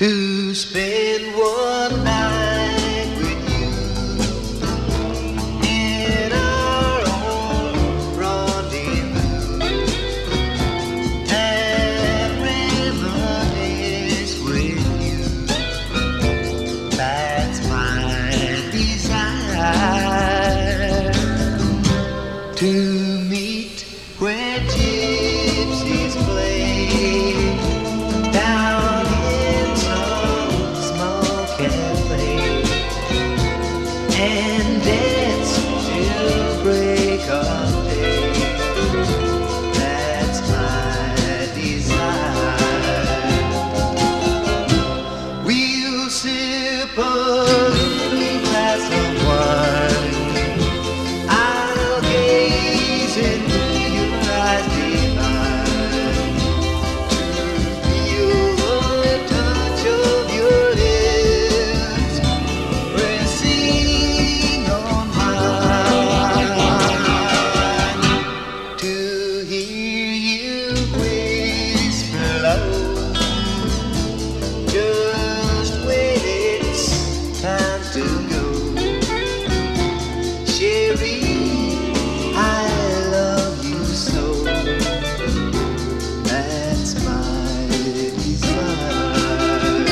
to spend one night with you in our own rendezvous and reminisce with you. That's my desire, to meet where gypsies play down in some small cafe and dance till break of day. That's my desire. We'll sip a little glass of wine. I'll gaze into your eyes divine, feel the touch of your lips pressing on mine, to hear you whisper low, just when it's time to go. Sherry, I love you so. That's my desire.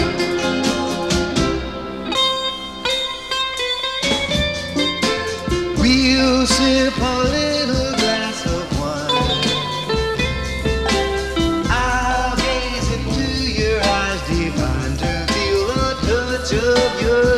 We'll sip a little glass of wine. I'll gaze into your eyes divine, to feel the touch of your